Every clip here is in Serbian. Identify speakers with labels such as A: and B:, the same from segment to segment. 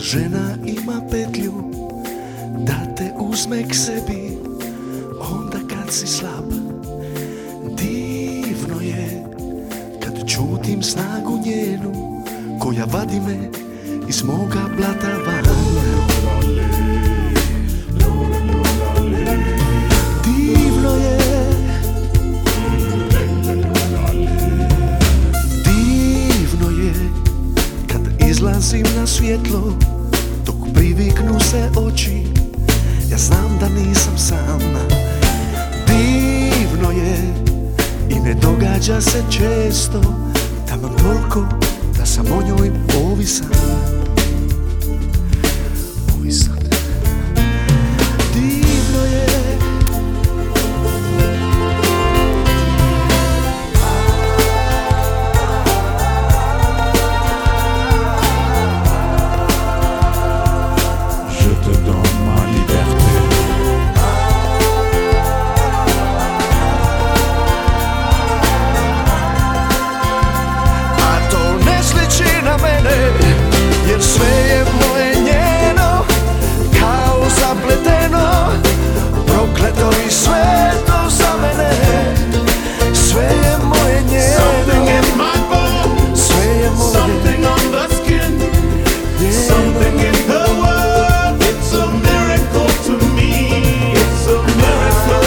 A: žena ima petlju da te uzme k sebi onda kad si slab. Divno je kad čutim snagu njenu koja vadi me iz moga blata van. Divno je, divno je kad izlazim na svjetlo dok priviknu se oči, ja znam da nisam sam. Divno je i ne događa se često, taman toliko da sam o njoj ovisan. Divno je, jer sve je moje njeno, kao zapleteno, prokleto i sveto za mene. Sve je moje njeno, sve je moje,
B: something on the skin, something in her word. It's a miracle to me, it's a miracle.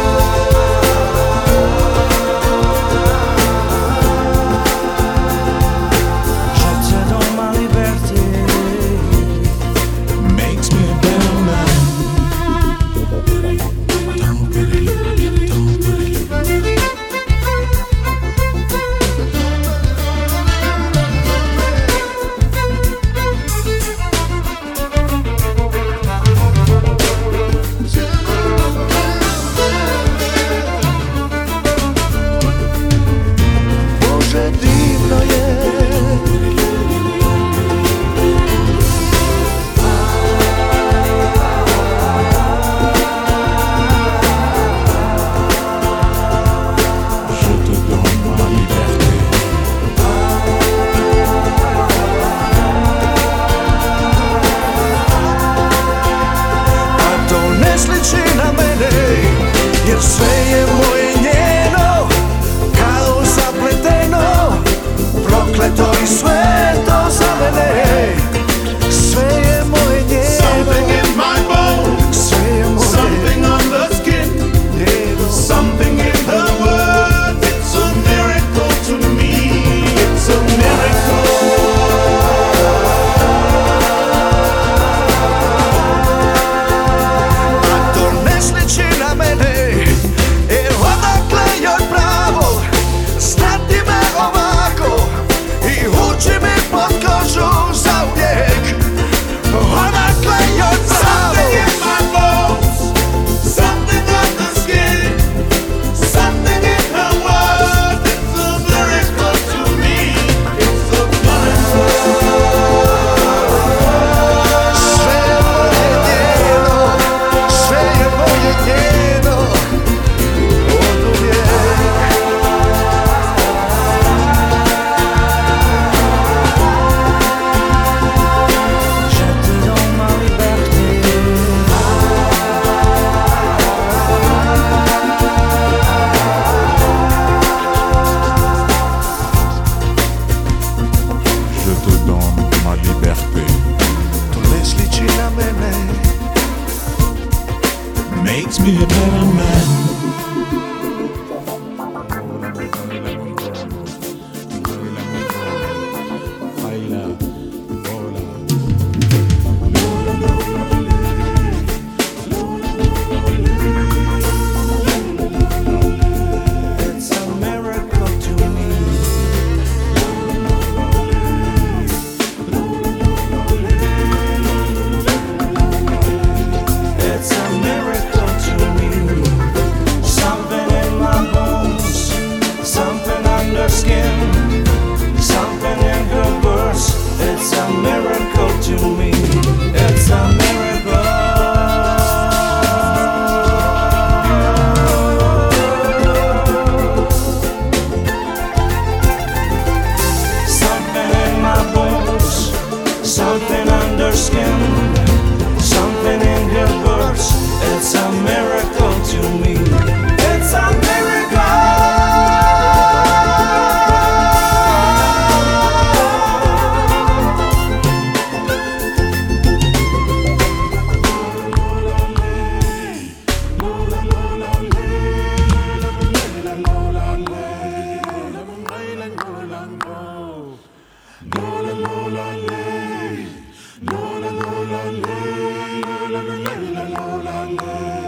A: jer sve je moje njeno, kao zapleteno, prokleto i sveto za mene. Sve je moje njeno,
B: Something in my bones,
A: sve je moje,
B: something on the skin,
A: njeno,
B: something in her word. It's a miracle to me, it's a miracle.
A: a to ne sliči na mene.
B: Makes me a better man.
A: It's a miracle to me.
C: under skin. Something in her words, it's a miracle to me. It's a miracle.